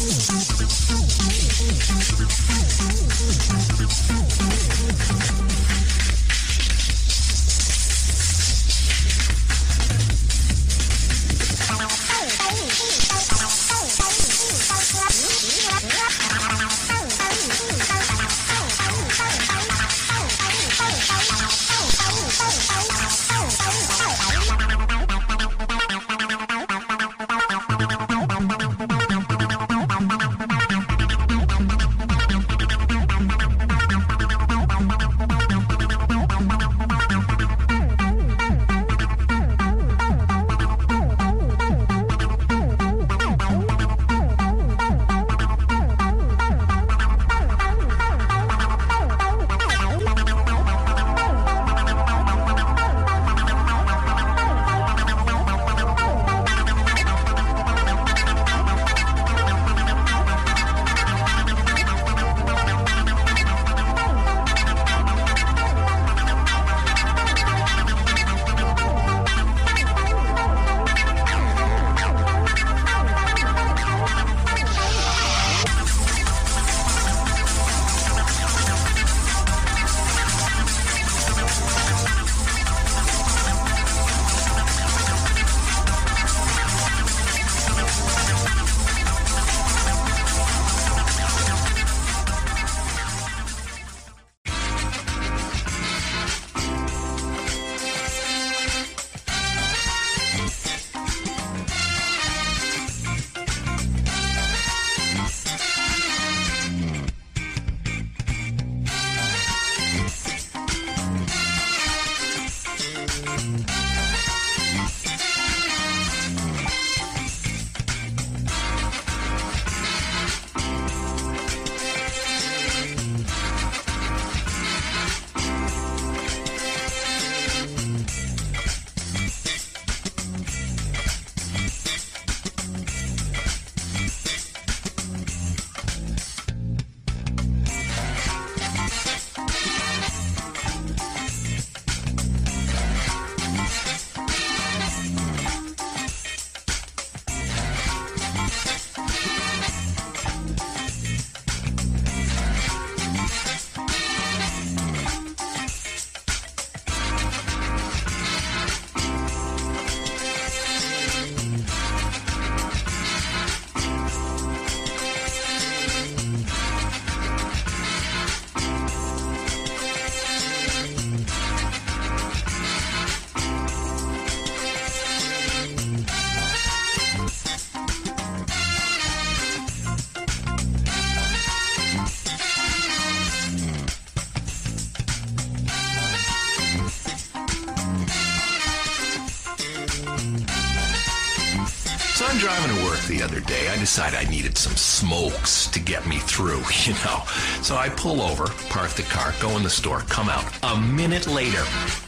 So I'm driving to work the other day. I decided I needed some smokes to get me through, you know. So I pull over, park the car, go in the store, come out. A minute later,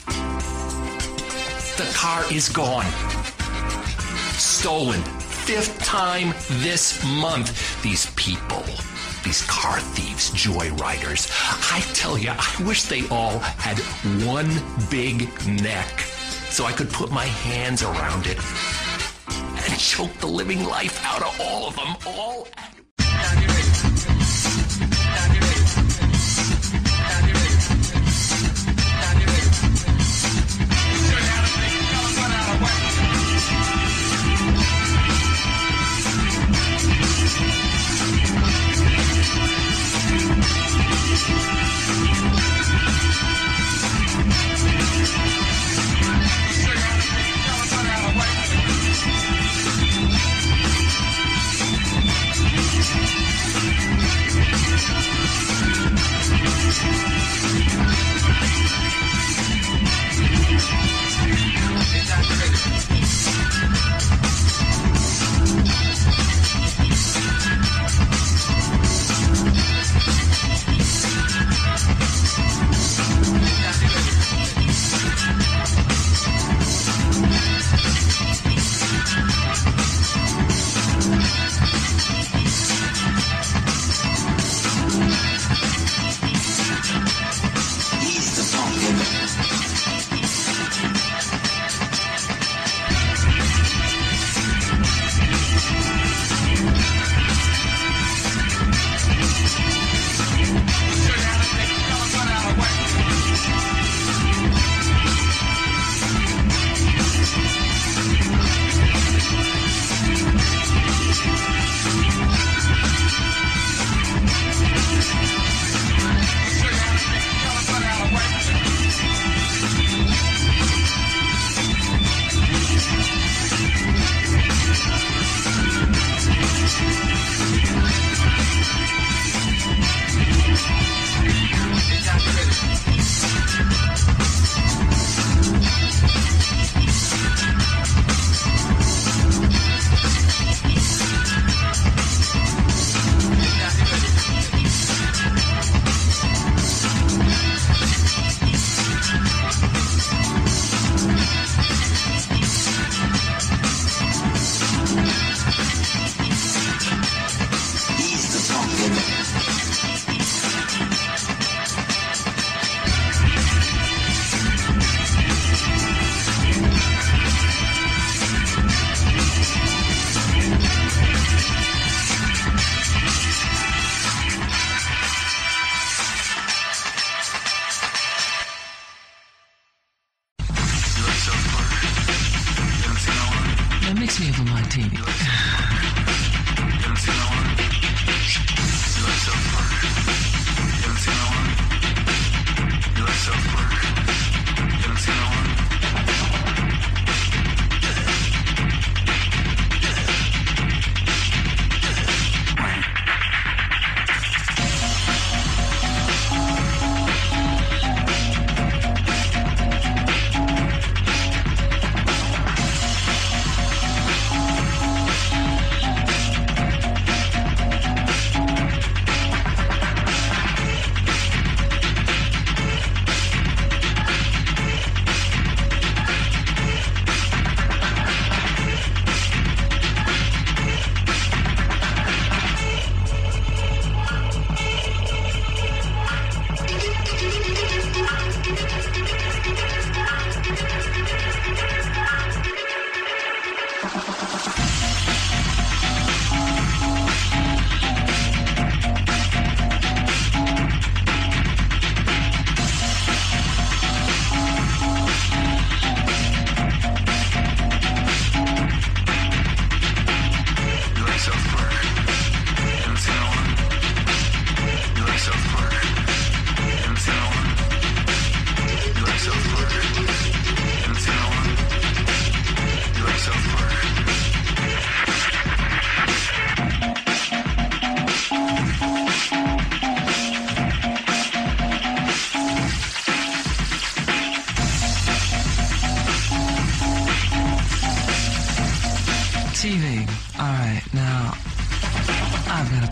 the car is gone. Stolen. 5th time this month. These people, these car thieves, joyriders, I tell you, I wish they all had one big neck so I could put my hands around it and choke the living life out of all of them, all at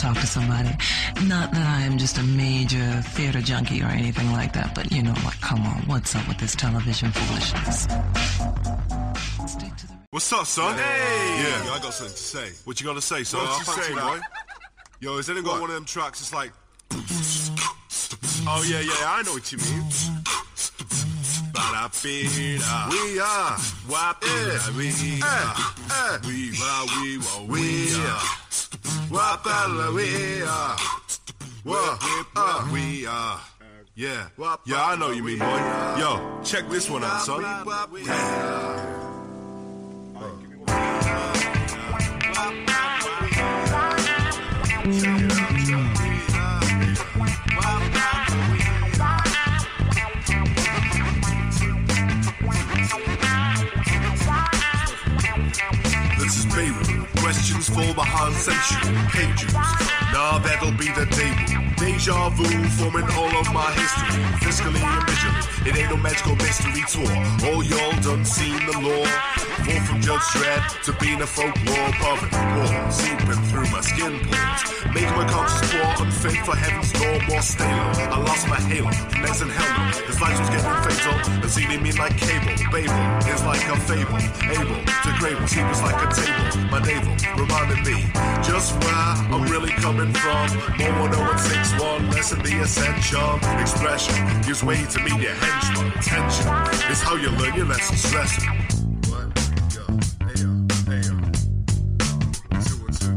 talk to somebody. Not that I am just a major theater junkie or anything like that, but like, come on, what's up with this television foolishness? Stick to the... What's up, son? Hey! Yeah. Yo, I got something to say. What you gotta say, son? What you say, boy? Yo, has anyone got What? one of them tracks? It's like... Oh, yeah, I know what you mean. Ba-da-bee-da. We are. Wap-bee-da. We are. We are. Wap-bee-da. We are. We are. Yeah. Yeah, I know what you mean, boy. Yo, check this one out, son. This is Beirut. Questions fall behind century pages. Nah, that'll be the table. Deja vu forming all of my history. Fiscally and visually, it ain't no magical mystery tour. All y'all done seen the law. Fall from Judge Dredd to being a folklore. Poverty war seeping through my skin pores. Making my conscious poor, unfit for heaven's door. More stable, I lost my halo from Nez and Hello. His life was getting fatal, and seeing me like cable. Babel is like a fable, able to cradle. He was like a table, my navel reminded me just where I'm really coming from. More 1061, lesson the ascension. Expression gives way to media henchman. Tension is how you learn your lesson. Stressing. What? Yo, hey yo, hey yo. 212,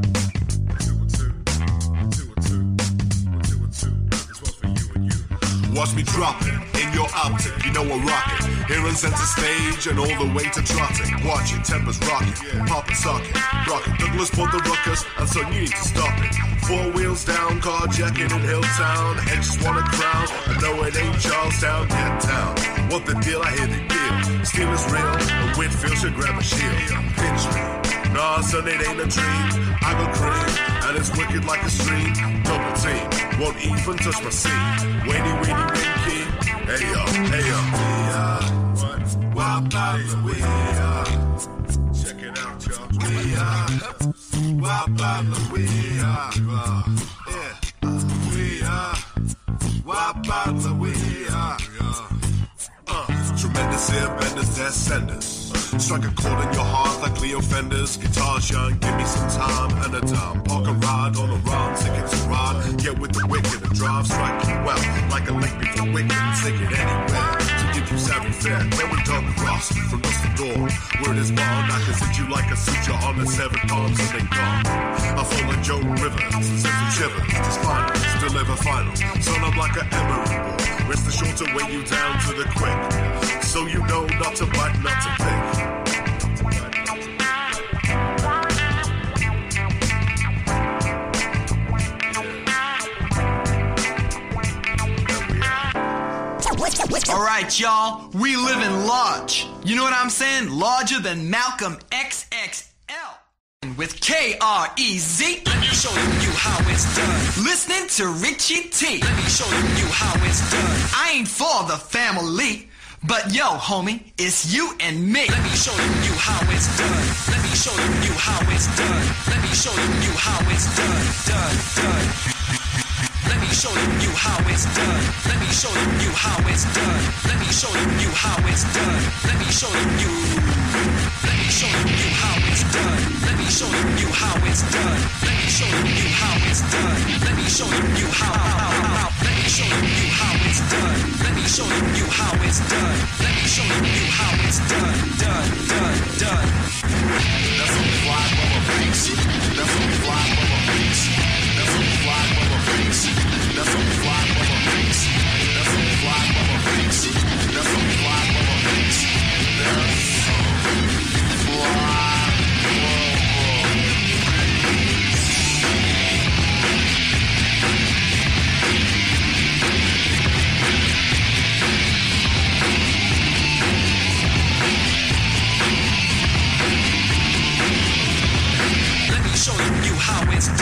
212, 212, 212. This one's for you and you. Watch me drop it in your optic. You know I rock it. Here on center stage and all the way to trotting. Watch it, tempers rocking, pop and socket, rocket. Douglas pulled the ruckus, and son, you need to stop it. 4 wheels down, carjacking in Hilltown. Hedges want a crown, I know it ain't Charlestown, get down. What the deal? I hear the deal. Steel is real, and Whitfield should grab a shield. Pinch me. Nah, son, it ain't a dream. I go cream, and it's wicked like a stream. Double team, won't even touch my seat. Weenie, weenie, winky. Hey yo, hey yo. What? We are. Check it out, y'all. We are. We are. Yeah. We are. We are. Tremendous airbenders, descendants. Strike a chord in your heart like Leo Fenders. Guitars young, give me some time and a dime. Park a ride on a rhyme, ticket to ride. Get with the wicked and drive, strike you well. Like a lick before wicked, take it anywhere. To give you savvy fair, then we double cross from dust to door. Word is bond, I can sit you like a suture on the 7 palms and they gone. I fall like Joe Rivers, send some shivers. Just finals, deliver final. Son, I'm like an emery ball. Rest assured to weigh you down to the quick. So you know not to bite, not to pick. Alright, y'all, we live in large. You know what I'm saying? Larger than Malcolm XXL. With K-R-E-Z, let me show you how it's done. Listening to Richie T, let me show you how it's done. I ain't for the family, but yo, homie, it's you and me. Let me show you how it's done. Let me show you how it's done. Let me show you how it's done. Done. Let me show you how it's done. Let me show you how it's done. Let me show you how it's done. Let me show you. Let me show you how it's done. Let me show you how it's done. Let me show you how it's done. Let me show you how. Let me show you how it's done. Let me show you how it's done. Let me show you how it's done. Done. That's on the fly rubber face. That's on the fly rubber face. That's on the fly rubber face. That's on the fly rubber face. That's on the fly rubber face. That's on the fly rubber face. That's on the fly rubber face. Let me show you how it's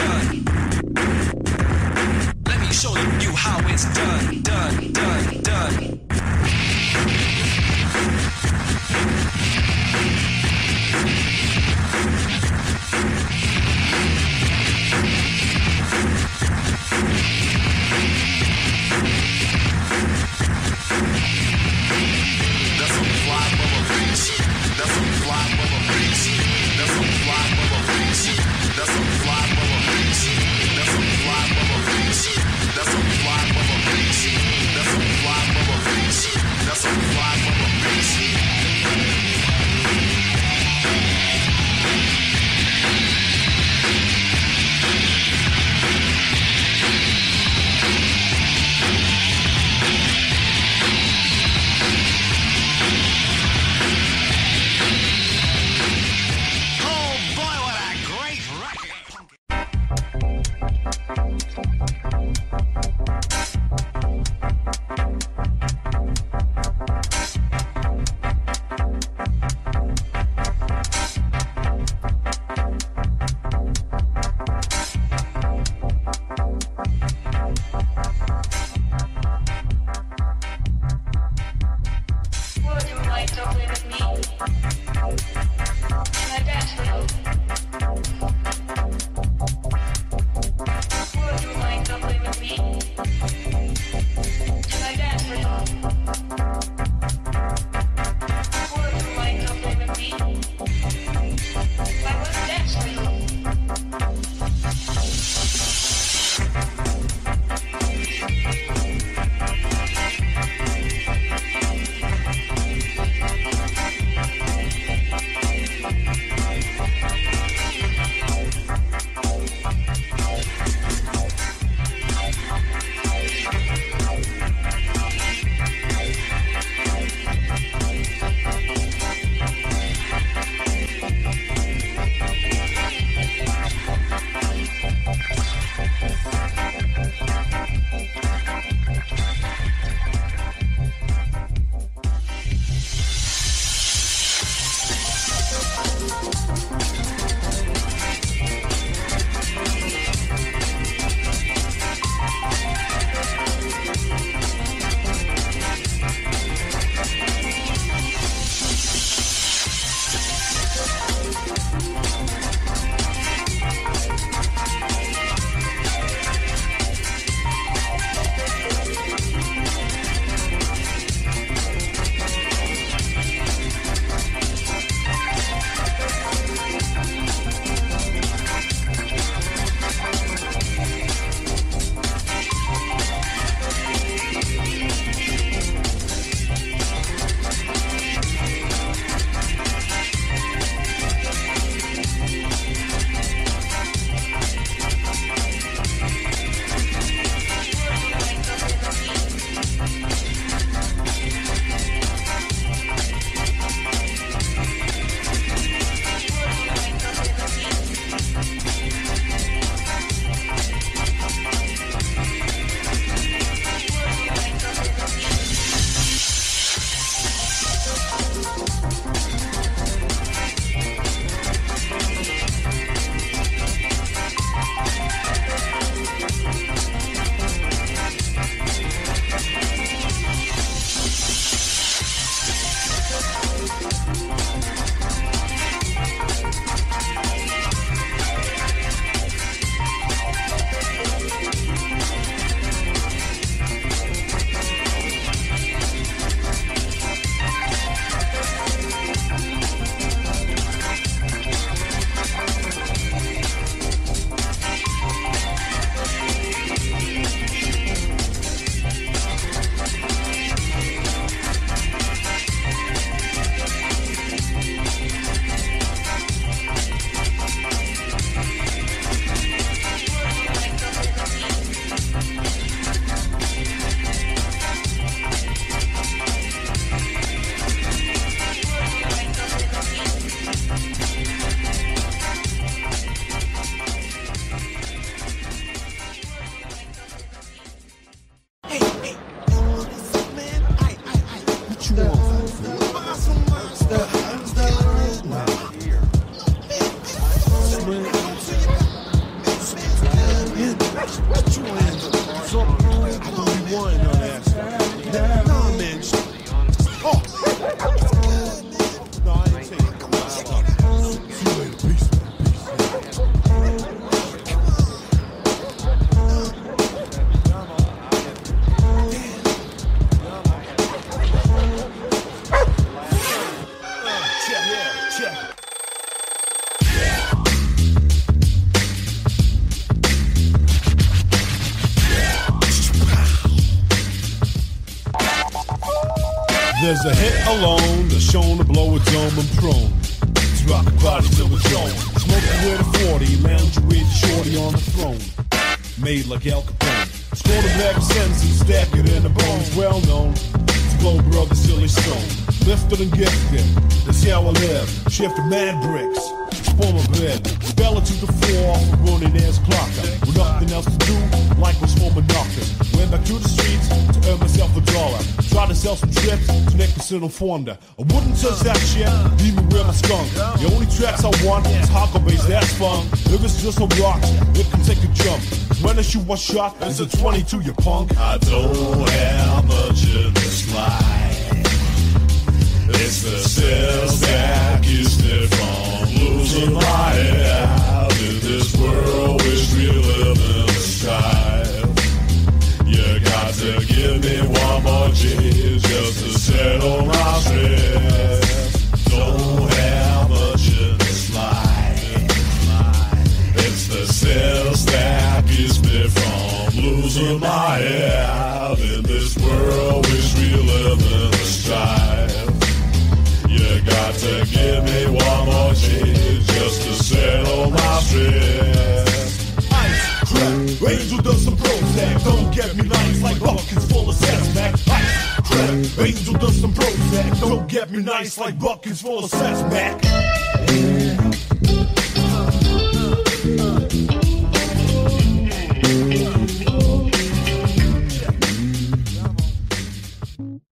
there's a hit alone that's shown to blow a dome and prone. It's rock body till it's gone. Smoking with a 40, lounging with shorty on the throne. Made like Al Capone. Score the bag of sense and stack it in the bones. Well known to blow brother silly stone. Lifted and gifted, that's how I live. Shifted mad bricks, form a bed. Fell into the floor off a running ass clocker. With nothing else to do, like was former knocking. Went back to the streets to earn myself $1. Tried to sell some trips to Nicholson and Fonda. I wouldn't touch that shit, leave me with my skunk. The only tracks I want is hardcore bass, that's fun. If it's just a rock, it can take a jump. When I shoot one shot, it's a 22, you punk. I don't have much in this life. It's the sales that keeps me from losing my head in this world which we live in the strife. You got to give me one more G just to settle my stress. Don't have much in this life. It's the sales that keeps me from losing my head in this world which we live in the strife. You got to give me one more chance just to settle my stress. Ice, trap, Angel does some Prozac. Don't get me nice like buckets full of Sasmac. Ice, trap, Angel does some Prozac. Don't get me nice like buckets full of Sasmac.